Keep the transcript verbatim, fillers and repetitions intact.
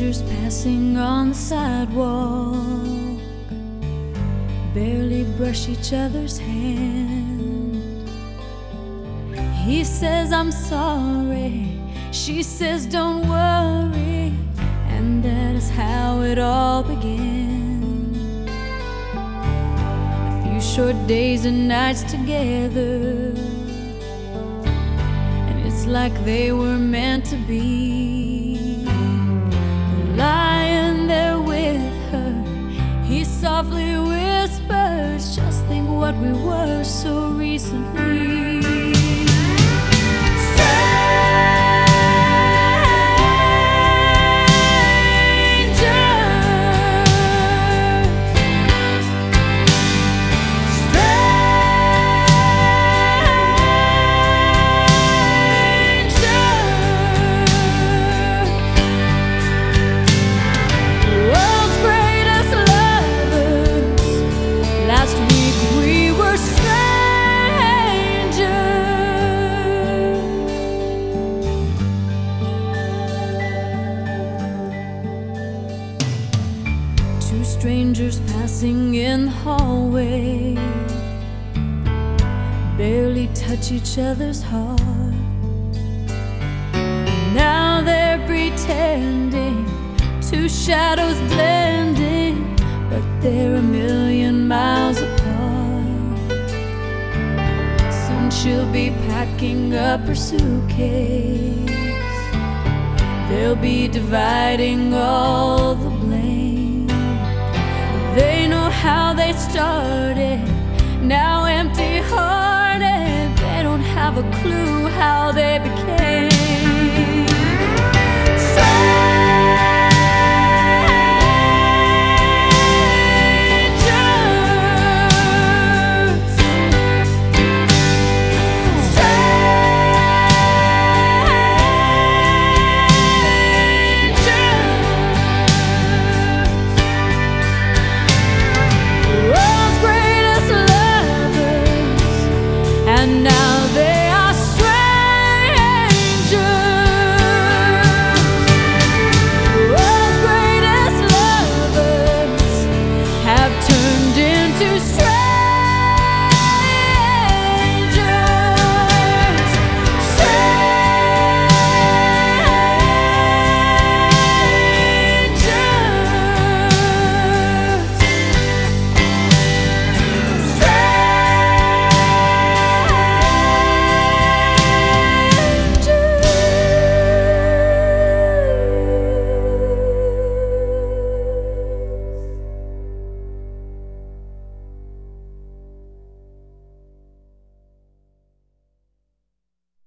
strangers passing on the sidewalk barely brush each other's hand. He says, I'm sorry. She says, don't worry. And that is how it all began. A few short days and nights together, and it's like they were meant to be. Lying there with her, he softly whispers, just think what we were so recently. Two strangers passing in the hallway barely touch each other's heart. Now they're pretending, two shadows blending, but they're a million miles apart. Soon she'll be packing up her suitcase. They'll be dividing all the blame. They know how they started, now empty-hearted. They don't have a clue how they became.